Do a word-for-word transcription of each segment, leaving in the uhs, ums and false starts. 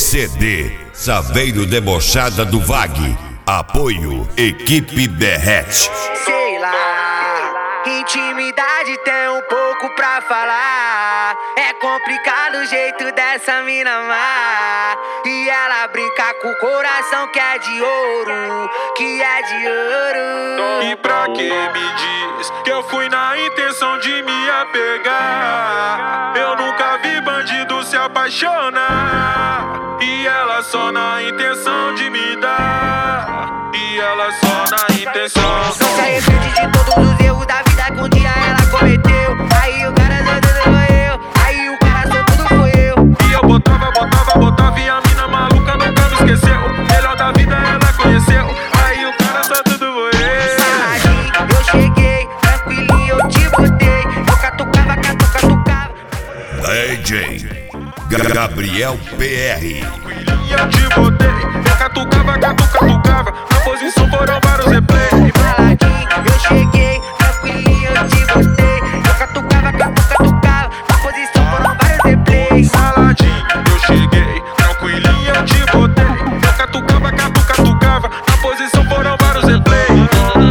C D Saveiro Debochada do Vag. Apoio Equipe Derrete. Sei lá, intimidade tem um pouco pra falar. É complicado o jeito dessa mina amar. E ela brinca com o coração que é de ouro, que é de ouro. E pra que me diz que eu fui na intenção de me apegar? Eu nunca vi bandido se apaixonar. E ela só na intenção de me dar. E ela só na intenção. Não se arrepende de todos os erros da vida que um dia ela cometeu. Aí o cara só tudo foi eu. Aí o cara só tudo foi eu. E eu botava, botava, botava e a mina maluca nunca me esqueceu. Melhor da vida ela conheceu. Aí o cara só tudo foi eu. Sarradinho, eu cheguei, tranquilinho, eu te botei. Eu catucava, catu, catucava. D J Gabriel P R. Eu te botei, eu catucava, catu, catucava. Na posição foram vários replays. Maladinho, eu cheguei, tranquilinho, eu te botei. Eu catucava, catu, catucava. Na posição foram vários replays. Saladinho, eu cheguei, tranquilinho, eu te botei. Eu catucava, catu, catucava. Na posição foram vários replays.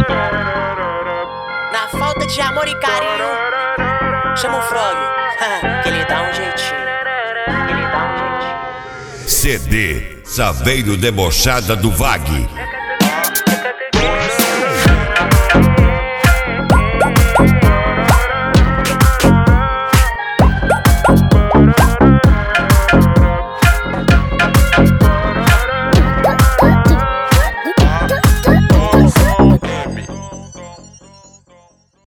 Na falta de amor e carinho, chama o Frog, que ele dá um jeitinho. Ele dá um jeitinho. C D Saveiro Debochada do Vag.